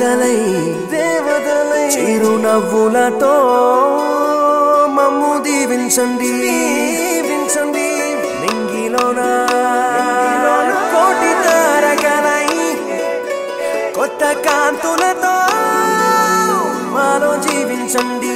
దేవతలై చిరునవ్వులతో మమ్ము దీవించండి నింగిలోన కోటి తారకలై కొత్త కాంతులతో మాలో జీవించండి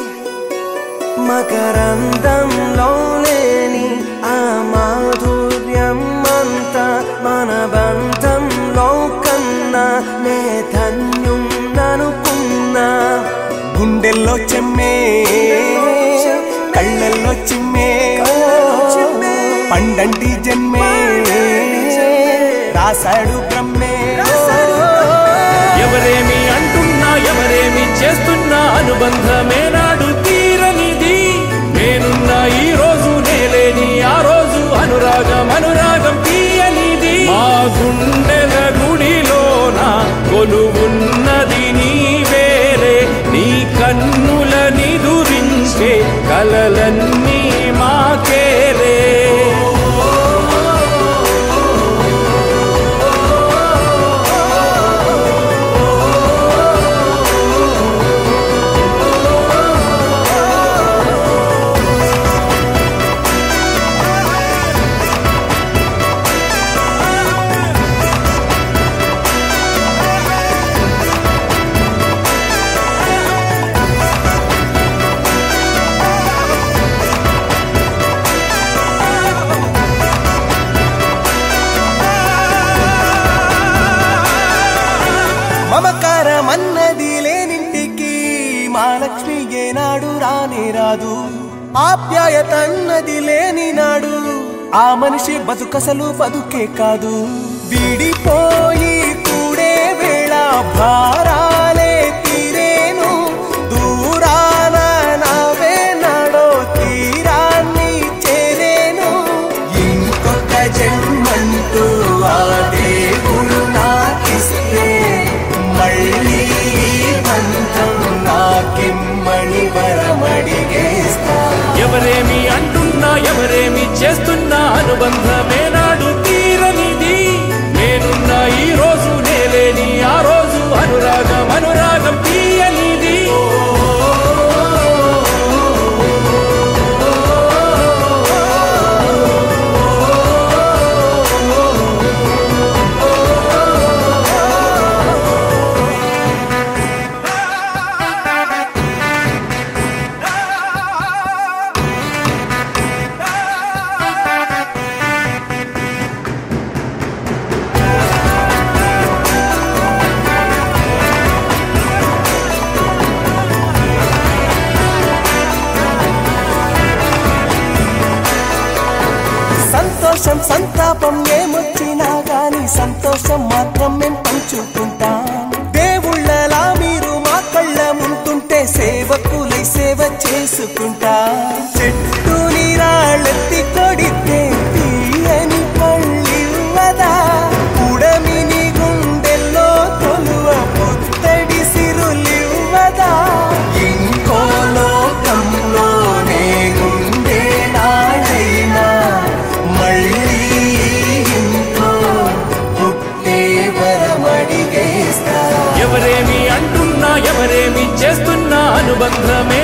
మకరందంలో లేని ఆ మాధుర్యం అంతా మన బంధంలో కన్నా నే ధన్యున్ననుకున్నా గుండెల్లో చెమ్మే కళ్ళల్లో చిమ్మే పండంటి జన్మే రాశాడు బ్రహ్మే ఎవరేమి అంటున్నా ఎవరేమి చేస్తున్నా అనుబంధమే నాడు తీరనిది నేనున్నా ఈ రోజు నేలేని ఆ రోజు అనురాగం తీయనిది మా గుండెల గుడిలోన కొలువున్నది నీ వేరే నీ కన్నుల నిదురించే కలలన్నీ మాకేరే మమకారమన్నది లేనింటికి మా లక్ష్మి ఏనాడు రానే రాదు ఆప్యాయతన్నది లేని నాడు ఆ మనిషి బతుకసలు బతుకే కాదు విడిపోయి కూడే వేళ భారాలే తీరేను దూరాన నవే నాడో తీరాన్ని చేరేను ఇంకొక జన్మంటూ ఆ దేవుడు నాకిస్తే మళ్ళీ బంధం నాకిమ్మని వరమడిగేస్తా ఎవరేమి అంటున్నా ఎవరేమి చేస్తున్నా అనుబంధమే నాడు తీరనిది నేనున్నా ఈ రోజు నేలేని ఆ రోజు అనురాగం తీయనిది సంతోషం సంతాపం ఏమొచ్చినా గాని సంతోషం మాత్రం మేము పంచుకుంటాం దేవుళ్ళలా మీరు మా కళ్ళ ముంటుంటే సేవకులై సేవ చేసుకుంటా చెట్టు నీరాళ్ళెత్తి కొడితే తీయని పళ్ళివ్వదా ఉడమిని గుండెల్లో తొలువ పుత్తడి సిరులివ్వదా ఇంకో లోకంలోనే గుండె నాడైనా మళ్ళీ ఇంకో పుట్టే వరమడిగేస్తా ఎవరేమి అంటున్నా ఎవరేమి చేస్తున్నా అనుబంధమే